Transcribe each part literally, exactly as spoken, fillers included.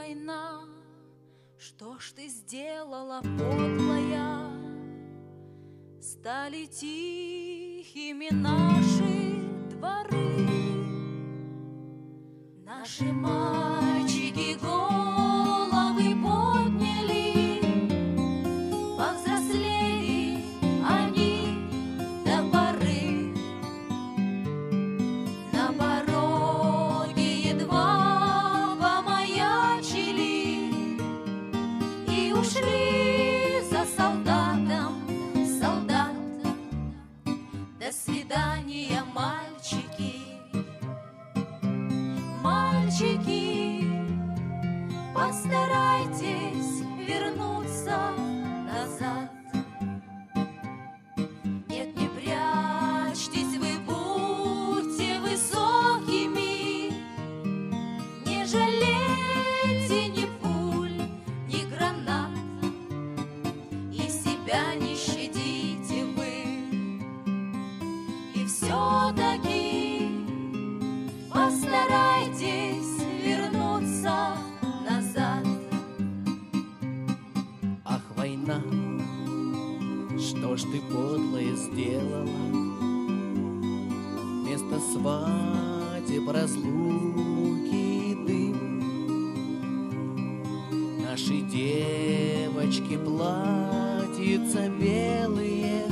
война, что ж ты сделала, подлая? Стали тихими наши дворы, наши мальчики головы подняли, повзрослели они до поры. На пороге едва помаячили и ушли за солдатом, солдат. До свидания, мальчики, мальчики, постарайтесь вернуться назад. Нет, не прячьтесь вы, будьте высокими, не жалейте ни пуль, ни гранат, и себя не щадите вы. И все-таки постарайтесь вернуться назад. Ах, война, что ж ты подлое сделала? Вместо свадеб, разлуки и дым наши девочки платьица белые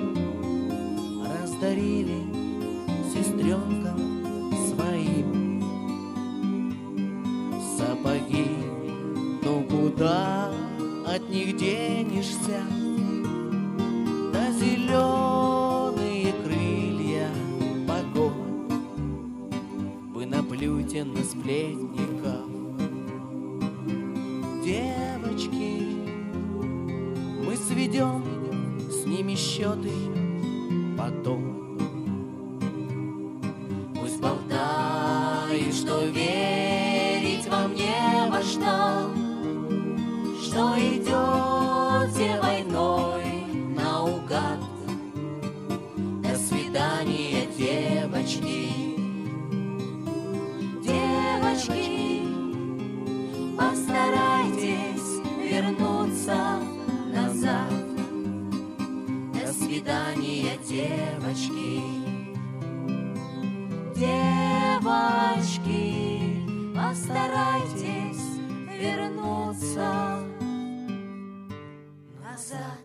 раздарили сестренкам своим. Сапоги, ну куда от них денешься? Да зеленые крылья погод. Вы наплюйте на сплетников. Девочки, мы сведем с ними счеты потом. Пусть болтают, что верить вам не во что, что идете войной наугад. До свидания, девочки, девочки, постарайтесь вернуться назад. До свидания, девочки, девочки, постарайтесь вернуться назад.